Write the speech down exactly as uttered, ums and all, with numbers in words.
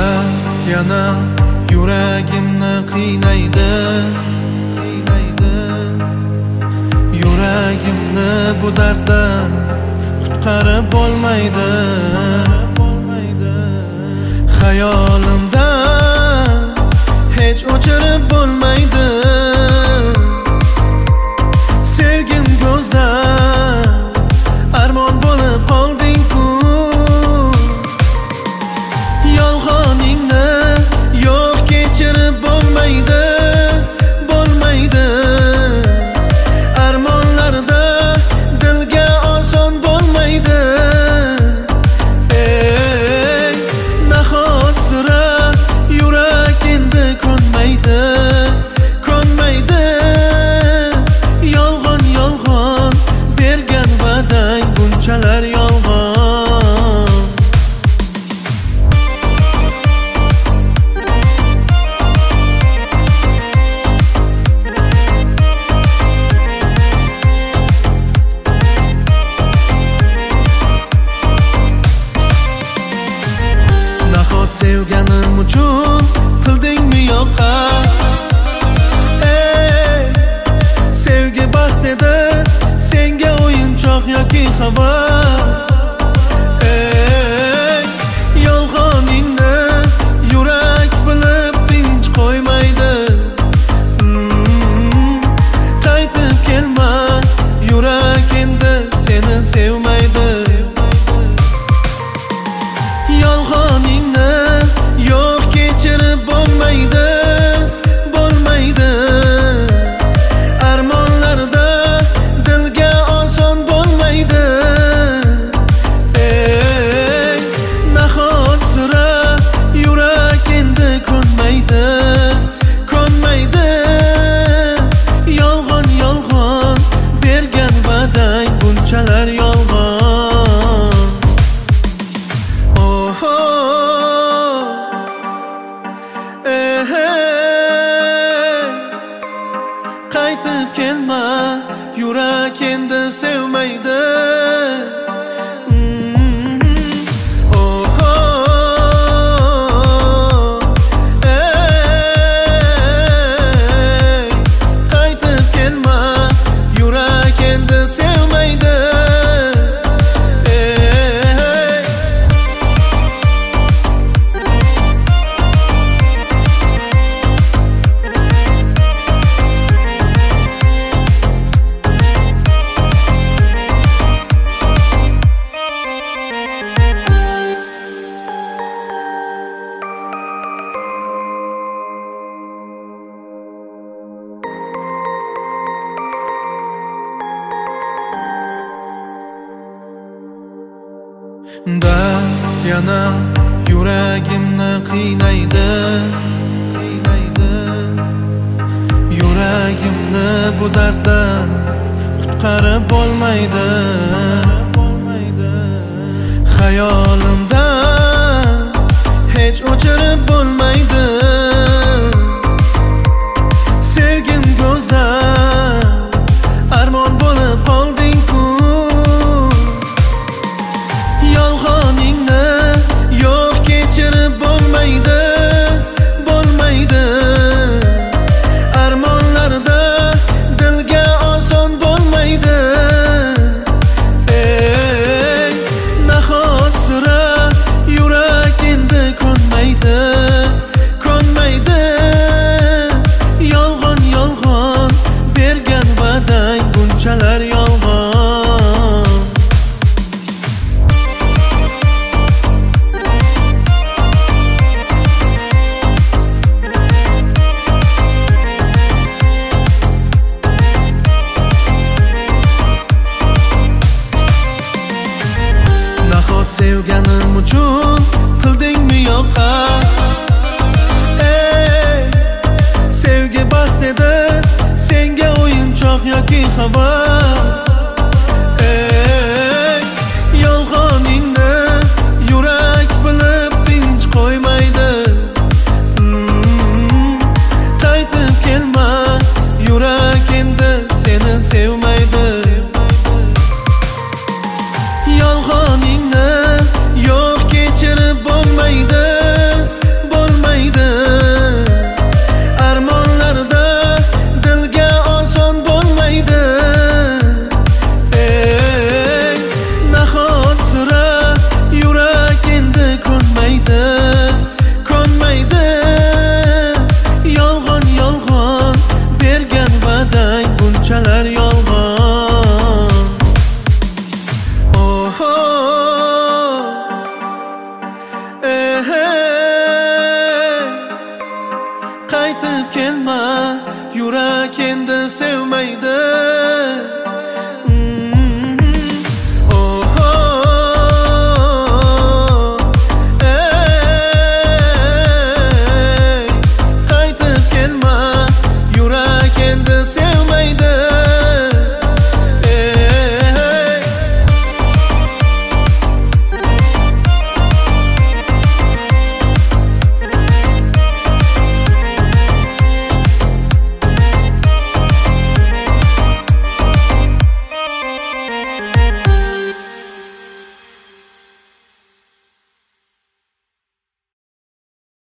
Dard yana yuragimni qiynaydi, qiynaydi. Yuragimni bu darddan qutqarib bo'lmaydi, bo'lmaydi. Xayolimdan hech o'chirib bo'lmaydi. Sevgim go'zal, armon bo'lib qolding-ku. Yolg'oningni yo'q kechirib bo'lmaydi, bo'lmaydi. Armonlarda dilga oson bo'lmaydi. Ey, nahot sira yurak endi ko'nmaydi, ko'nmaydi. Yolg'on, yolg'on bergan va'dang bunchalar yolg'on. Sevganim uchun qildingmi yoqa? Ey, sevgi baxt edi, senga o'yinchoq yoki havas. Ey, yolg'oningni yurak bilib tinch qo'ymaydi. hmm, Qaytib kelma, yurak endi seni sevmaydi. Yolg'oningni yo'q kechirib bo'lmaydi, bo'lmaydi. Armonlarda dilga oson bo'lmaydi. Ey, nahot sira yurak endi ko'nmaydi, ko'nmaydi. Yolg'on, yolg'on bergan va'dang bunchalar yolg'on. Qaytib kelma, yurak endi sevmaydi. Qaytib kelma, yurak endi sevmaydi. Dard yana yuragimni qiynaydi, qiynaydi. Yuragimni bu darddan qutqarib bo'lmaydi, bo'lmaydi. Xayolimdan hech o'chirib bo'lmaydi. Sevgim go'zal, armon bo'lib qolding-ku. Yolg'oningni yo'q kechirib bo'lmaydi, bo'lmaydi. Armonlarda dilga oson bo'lmaydi. Ey, nahot sira yurak endi ko'nmaydi, ko'nmaydi. Yolg'on, yolg'on bergan va'dang bunchalar yolg'on. Sevganim uchun qildingmi yoqa? Ey, sevgi baxt edi, senga o'yinchoq yoki havas. Ey, yolg'oningni yurak bilib tinch qo'ymaydi. hmm, Qaytib kelma, yurak endi seni sevmaydi. Yolg'oningni yo'q kechirib bo'lmaydi, sevmaydi.